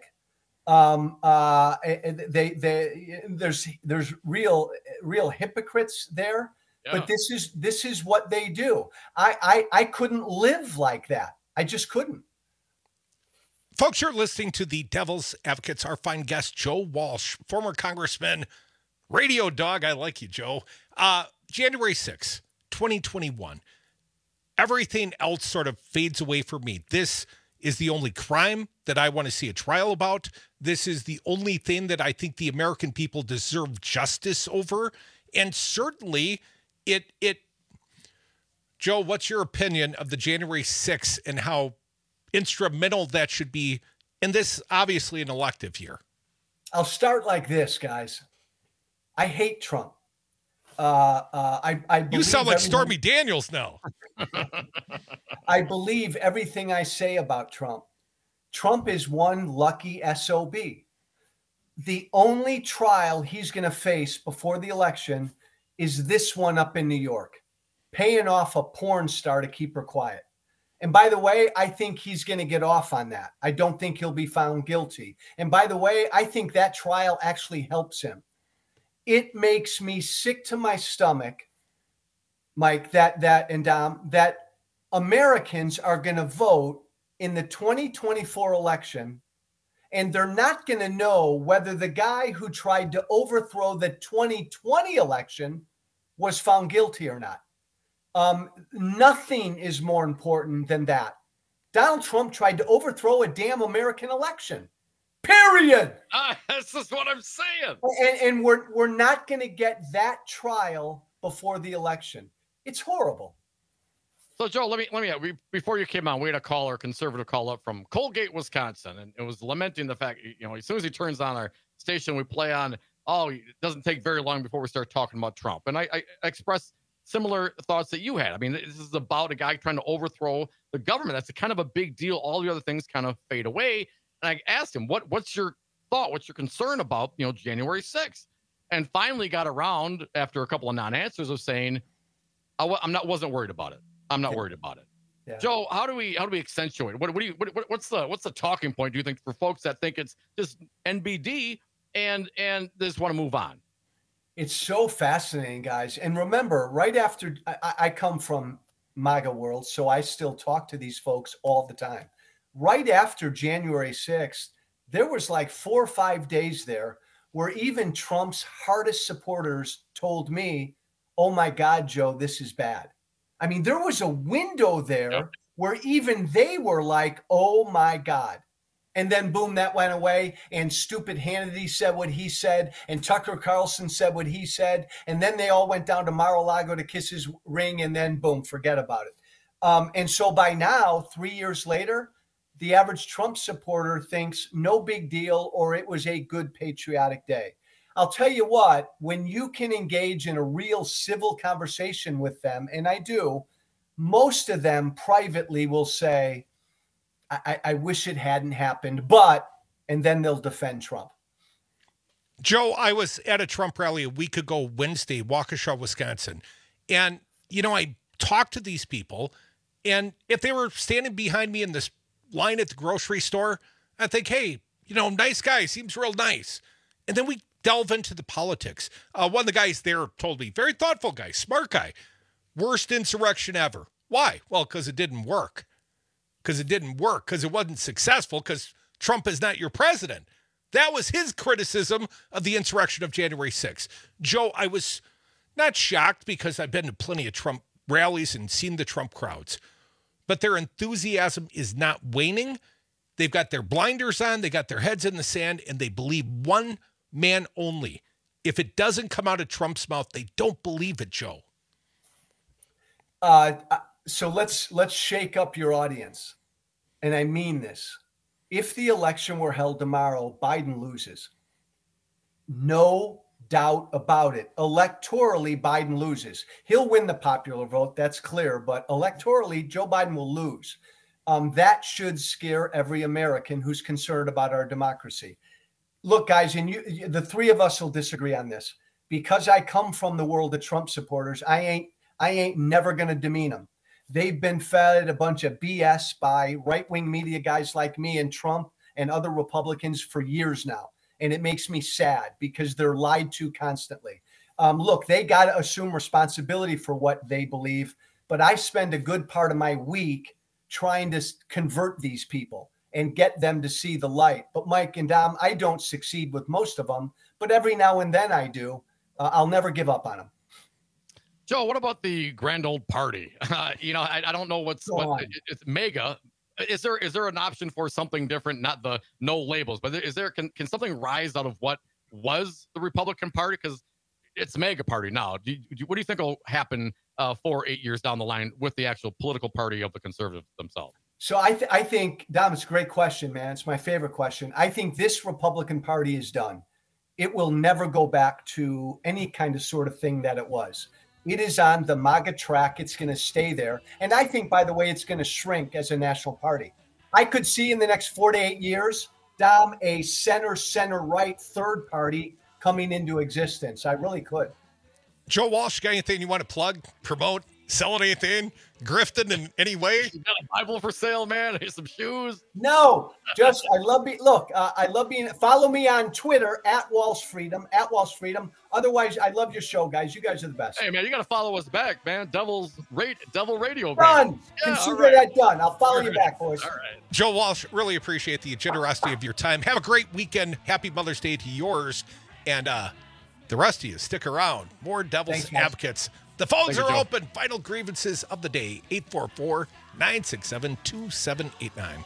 There's real hypocrites there, but this is what they do. I couldn't live like that. I just couldn't. Folks, you're listening to the Devil's Advocates. Our fine guest, Joe Walsh, former congressman, radio dog. I like you, Joe. January 6th, 2021. Everything else sort of fades away for me. This is the only crime that I want to see a trial about. This is the only thing that I think the American people deserve justice over. And certainly Joe, what's your opinion of the January 6th and how instrumental that should be in this, obviously, an elective year? I'll start like this, guys. I hate Trump. I you sound like Stormy Daniels now. I believe everything I say about Trump. Trump is one lucky SOB. The only trial he's going to face before the election is this one up in New York. Paying off a porn star to keep her quiet. And by the way, I think he's going to get off on that. I don't think he'll be found guilty. And by the way, I think that trial actually helps him. It makes me sick to my stomach, Mike, that Americans are going to vote in the 2024 election, and they're not going to know whether the guy who tried to overthrow the 2020 election was found guilty or not. Nothing is more important than that. Donald Trump tried to overthrow a damn American election. Period. That's just what I'm saying. And we're not going to get that trial before the election. It's horrible. So, Joe, let me before you came on, we had a conservative call up from Colgate, Wisconsin, and it was lamenting the fact, as soon as he turns on our station, we play on, it doesn't take very long before we start talking about Trump. And I expressed similar thoughts that you had. I mean, this is about a guy trying to overthrow the government. That's kind of a big deal. All the other things kind of fade away. And I asked him, what's your thought, what's your concern about, January 6th? And finally got around after a couple of non-answers of saying, wasn't worried about it. I'm not worried about it. Yeah. Joe, how do we accentuate? What's the talking point, do you think, for folks that think it's just NBD and they just want to move on? It's so fascinating, guys. And remember, right after I come from MAGA world, so I still talk to these folks all the time. Right after January 6th, there was like 4 or 5 days there where even Trump's hardest supporters told me, oh my God, Joe, this is bad. I mean, there was a window there where even they were like, oh my God. And then boom, that went away. And stupid Hannity said what he said. And Tucker Carlson said what he said. And then they all went down to Mar-a-Lago to kiss his ring. And then boom, forget about it. And so by now, 3 years later, the average Trump supporter thinks no big deal, or it was a good patriotic day. I'll tell you what, when you can engage in a real civil conversation with them, and I do, most of them privately will say, I wish it hadn't happened, and then they'll defend Trump. Joe, I was at a Trump rally a week ago, Wednesday, Waukesha, Wisconsin. And, I talked to these people, and if they were standing behind me in this line at the grocery store, I think, hey, nice guy, seems real nice. And then we delve into the politics. One of the guys there told me, very thoughtful guy, smart guy, worst insurrection ever. Why? Well, because it didn't work. Because it wasn't successful, because Trump is not your president. That was his criticism of the insurrection of January 6th. Joe, I was not shocked because I've been to plenty of Trump rallies and seen the Trump crowds. But their enthusiasm is not waning. They've got their blinders on, they got their heads in the sand, and they believe one man only. If it doesn't come out of Trump's mouth, they don't believe it, Joe. So let's shake up your audience. And I mean this. If the election were held tomorrow, Biden loses. No doubt about it. Electorally, Biden loses. He'll win the popular vote, that's clear, but electorally, Joe Biden will lose. That should scare every American who's concerned about our democracy. Look, guys, and the three of us will disagree on this. Because I come from the world of Trump supporters, I ain't never going to demean them. They've been fed a bunch of BS by right-wing media guys like me and Trump and other Republicans for years now. And it makes me sad because they're lied to constantly. Look, they got to assume responsibility for what they believe, but I spend a good part of my week trying to convert these people and get them to see the light. But Mike and Dom, I don't succeed with most of them, but every now and then I do. I'll never give up on them. Joe, what about the grand old party? I don't know it's mega. Is there an option for something different? Not the no labels, but can something rise out of what was the Republican Party? Because it's mega party now. What do you think will happen 4 or 8 years down the line with the actual political party of the conservatives themselves? So I think, Dom, it's a great question, man. It's my favorite question. I think this Republican Party is done. It will never go back to any kind of sort of thing that it was. It is on the MAGA track. It's going to stay there. And I think, by the way, it's going to shrink as a national party. I could see in the next 4 to 8 years, Dom, a center-right third party coming into existence. I really could. Joe Walsh, got anything you want to plug, promote, sell anything, grifting in any way? You got a Bible for sale, man? Here's some shoes. No, just I love being. Follow me on Twitter at Walsh Freedom. Otherwise, I love your show, guys. You guys are the best. Hey, man, you got to follow us back, man. Devil Radio. Done. Consider that done. I'll follow you back, boys. All right. Joe Walsh, really appreciate the generosity of your time. Have a great weekend. Happy Mother's Day to yours, and the rest of you, stick around. More Devil's Advocates. The phones are open. Final grievances of the day, 844-967-2789.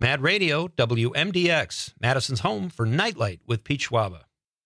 Mad Radio, WMDX, Madison's home for Nightlight with Pete Schwaba.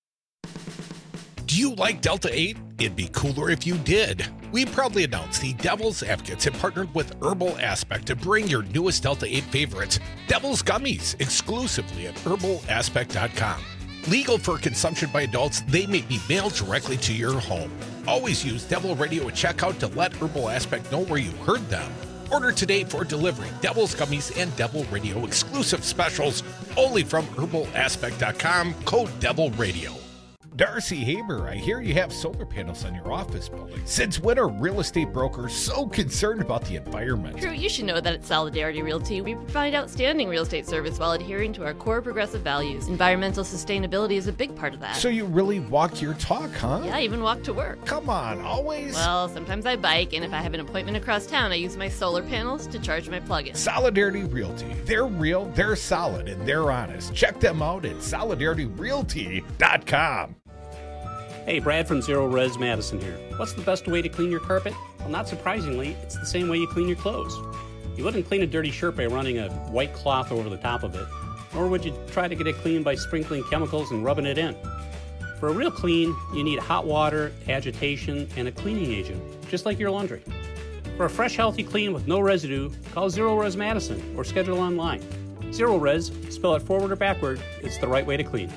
Do you like Delta 8? It'd be cooler if you did. We proudly announce the Devil's Advocates have partnered with Herbal Aspect to bring your newest Delta 8 favorites, Devil's Gummies, exclusively at herbalaspect.com. Legal for consumption by adults, they may be mailed directly to your home. Always use Devil Radio at checkout to let Herbal Aspect know where you heard them. Order today for delivery. Devil's Gummies and Devil Radio exclusive specials only from herbalaspect.com, code Devil Radio. Darcy Haber, I hear you have solar panels on your office building. Since when are real estate brokers so concerned about the environment? Drew, you should know that at Solidarity Realty, we provide outstanding real estate service while adhering to our core progressive values. Environmental sustainability is a big part of that. So you really walk your talk, huh? Yeah, I even walk to work. Come on, always? Well, sometimes I bike, and if I have an appointment across town, I use my solar panels to charge my plug-in. Solidarity Realty. They're real, they're solid, and they're honest. Check them out at solidarityrealty.com. Hey, Brad from Zero Res Madison here. What's the best way to clean your carpet? Well, not surprisingly, it's the same way you clean your clothes. You wouldn't clean a dirty shirt by running a white cloth over the top of it, nor would you try to get it clean by sprinkling chemicals and rubbing it in. For a real clean, you need hot water, agitation, and a cleaning agent, just like your laundry. For a fresh, healthy clean with no residue, call Zero Res Madison or schedule online. Zero Res, spell it forward or backward, it's the right way to clean.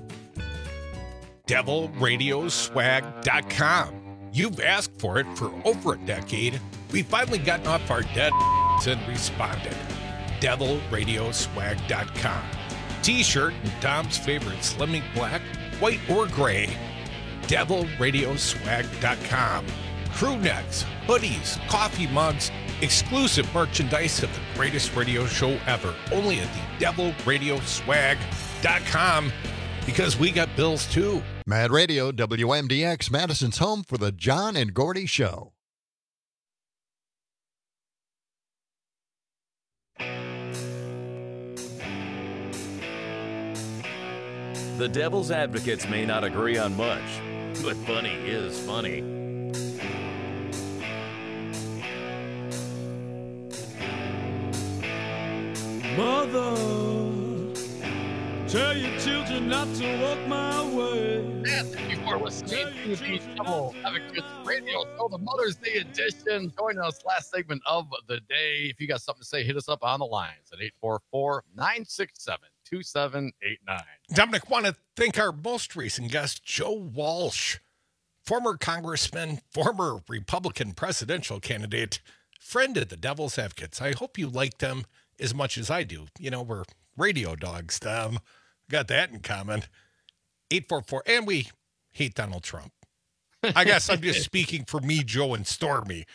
DevilRadioswag.com. You've asked for it for over a decade. We've finally gotten off our dead and responded. DevilRadioswag.com. T-shirt and Tom's favorite Slimming Black, white or gray. DevilRadioswag.com. Crew necks, hoodies, coffee mugs, exclusive merchandise of the greatest radio show ever. Only at the DevilRadioswag.com. Because we got bills too. Mad Radio, WMDX, Madison's home for the John and Gordy Show. The Devil's Advocates may not agree on much, but funny is funny. Mother, tell your children not to walk my way. And thank you for listening to the Devil Advocates Radio Show, the Mother's Day edition. Joining us last segment of the day. If you got something to say, hit us up on the lines at 844-967-2789. Dominic, want to thank our most recent guest, Joe Walsh, former congressman, former Republican presidential candidate, friend of the Devil's Advocates. I hope you like them as much as I do. You know, we're radio dogs, Tom. Got that in common. 844, and we hate Donald Trump. I guess I'm just speaking for me, Joe, and Stormy.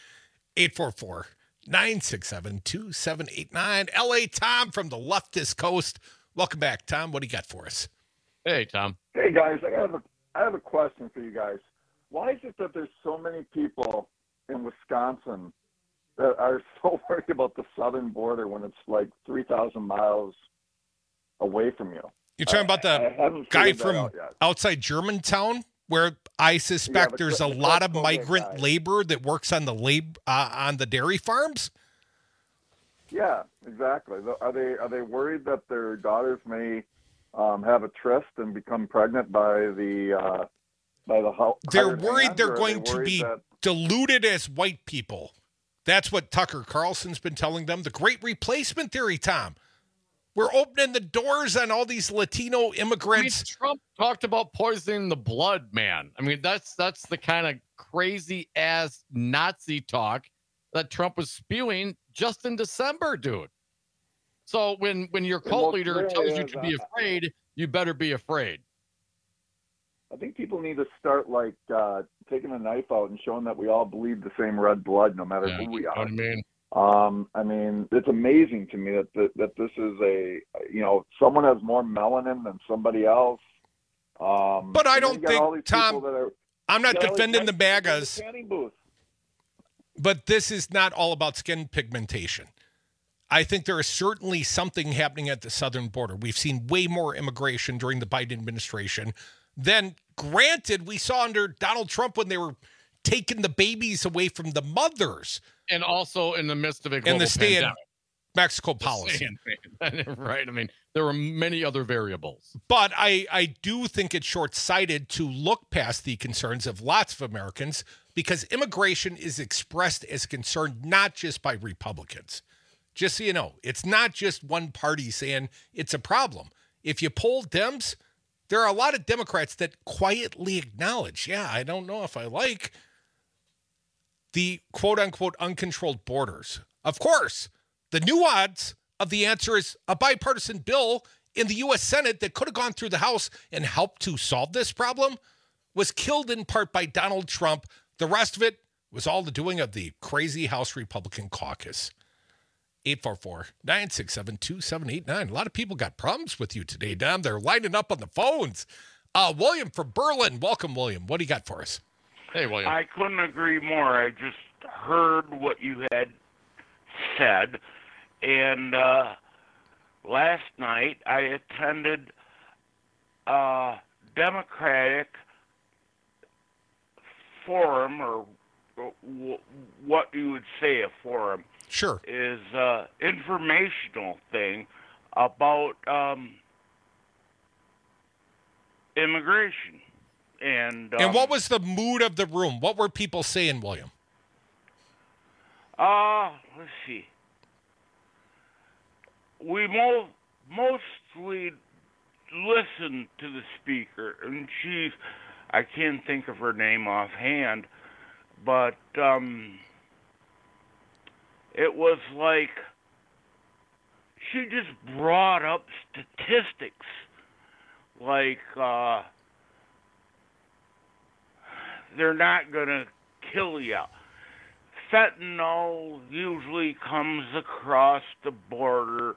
844-967-2789. LA Tom from the leftist coast. Welcome back, Tom. What do you got for us? Hey, Tom. Hey, guys. I have a question for you guys. Why is it that there's so many people in Wisconsin that are so worried about the southern border when it's like 3,000 miles away from you? You're talking about the guy from outside Germantown, where I suspect there's a lot of migrant labor that works on the dairy farms? Yeah, exactly. Are they worried that their daughters may have a tryst and become pregnant by the They're worried they're going to be diluted as white people. That's what Tucker Carlson's been telling them. The great replacement theory, Tom. We're opening the doors on all these Latino immigrants. Trump talked about poisoning the blood, man. I mean, that's the kind of crazy ass Nazi talk that Trump was spewing just in December, dude. So when your cult leader tells you to be afraid, you better be afraid. I think people need to start taking a knife out and showing that we all bleed the same red blood, no matter who we are. I mean, it's amazing to me that this is someone has more melanin than somebody else. But I don't think, Tom, I'm not defending the MAGAs, but this is not all about skin pigmentation. I think there is certainly something happening at the southern border. We've seen way more immigration during the Biden administration than, granted, we saw under Donald Trump when they were taking the babies away from the mothers. And also in the midst of a global pandemic. Mexico policy. Right. I mean, there were many other variables. But I do think it's short-sighted to look past the concerns of lots of Americans, because immigration is expressed as concern not just by Republicans. Just so you know, it's not just one party saying it's a problem. If you poll Dems, there are a lot of Democrats that quietly acknowledge, yeah, I don't know if I like the quote-unquote uncontrolled borders. Of course, the nuance of the answer is a bipartisan bill in the U.S. Senate that could have gone through the House and helped to solve this problem was killed in part by Donald Trump. The rest of it was all the doing of the crazy House Republican caucus. 844-967-2789. A lot of people got problems with you today, Dom. They're lining up on the phones. William from Berlin. Welcome, William. What do you got for us? Hey, William. I couldn't agree more. I just heard what you had said. And last night I attended a Democratic forum, or what you would say a forum. Sure. Is informational thing about immigration. And what was the mood of the room? What were people saying, William? Let's see. We mostly listened to the speaker, and I can't think of her name offhand, but it was like she just brought up statistics like they're not going to kill you. Fentanyl usually comes across the border.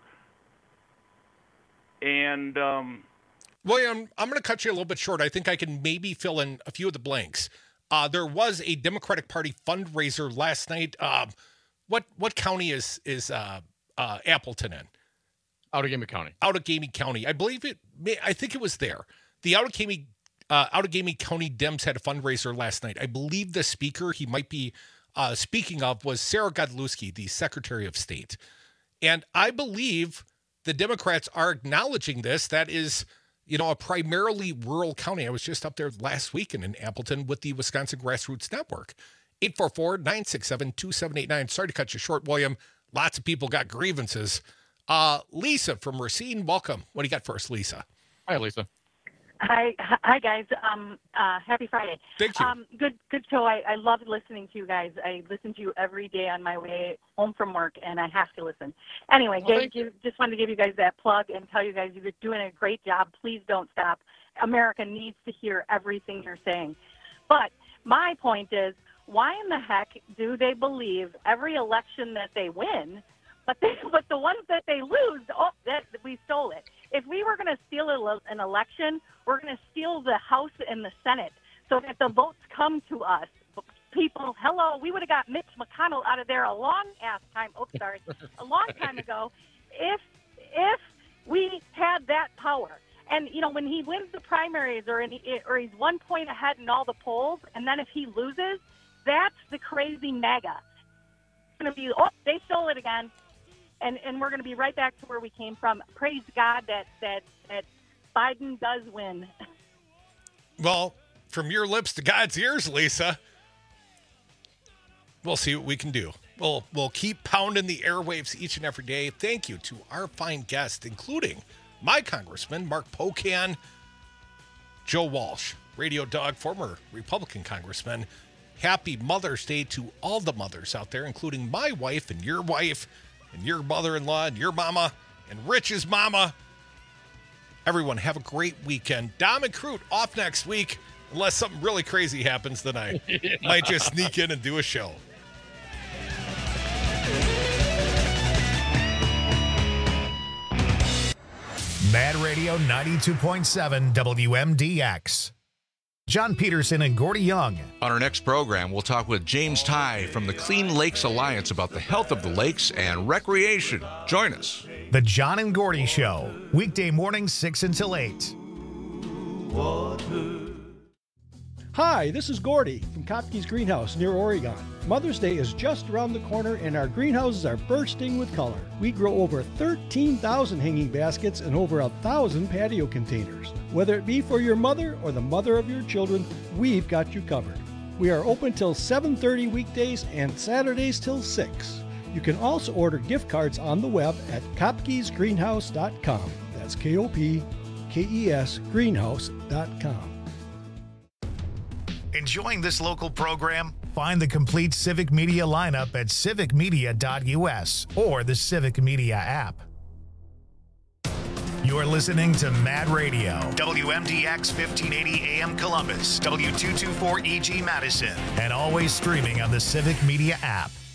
And William, I'm going to cut you a little bit short. I think I can maybe fill in a few of the blanks. There was a Democratic Party fundraiser last night. What county is Appleton in? Outagamie County. Outagamie County. I think it was there. The Outagamie County Dems had a fundraiser last night. I believe the speaker he might be speaking of was Sarah Godlewski, the Secretary of State. And I believe the Democrats are acknowledging this. That is, a primarily rural county. I was just up there last weekend in Appleton with the Wisconsin Grassroots Network. 844-967-2789. Sorry to cut you short, William. Lots of people got grievances. Lisa from Racine, welcome. What do you got for us, Lisa? Hi, Lisa. Hi, guys. Happy Friday. Thank you. Good show. I love listening to you guys. I listen to you every day on my way home from work, and I have to listen. Anyway, just wanted to give you guys that plug and tell you guys you're doing a great job. Please don't stop. America needs to hear everything you're saying. But my point is, why in the heck do they believe every election that they win, but the ones that they lose, that we stole it? If we were going to steal an election, we're going to steal the House and the Senate so that the votes come to us. People, hello, we would have got Mitch McConnell out of there a long time ago if we had that power. And, when he wins the primaries or he's 1 point ahead in all the polls, and then if he loses, that's the crazy MAGA. It's going to be, they stole it again. And we're going to be right back to where we came from. Praise God that Biden does win. Well, from your lips to God's ears, Lisa. We'll see what we can do. We'll keep pounding the airwaves each and every day. Thank you to our fine guests, including my Congressman, Mark Pocan, Joe Walsh, Radio Dog, former Republican Congressman. Happy Mother's Day to all the mothers out there, including my wife and your mother-in-law and your mama and Rich's mama. Everyone, have a great weekend. Dom and Crute off next week, unless something really crazy happens, then I might just sneak in and do a show. Mad Radio 92.7 WMDX. John Peterson and Gordy Young. On our next program, we'll talk with James Ty from the Clean Lakes Alliance about the health of the lakes and recreation. Join us. The John and Gordy Show. Weekday mornings 6 until 8. Hi, this is Gordy from Kopke's Greenhouse near Oregon. Mother's Day is just around the corner and our greenhouses are bursting with color. We grow over 13,000 hanging baskets and over 1,000 patio containers. Whether it be for your mother or the mother of your children, we've got you covered. We are open till 7:30 weekdays and Saturdays till 6. You can also order gift cards on the web at kopkesgreenhouse.com. That's KOPKES greenhouse.com. Enjoying this local program? Find the complete Civic Media lineup at civicmedia.us or the Civic Media app. You're listening to Mad Radio, WMDX 1580 AM Columbus, W224EG Madison, and always streaming on the Civic Media app.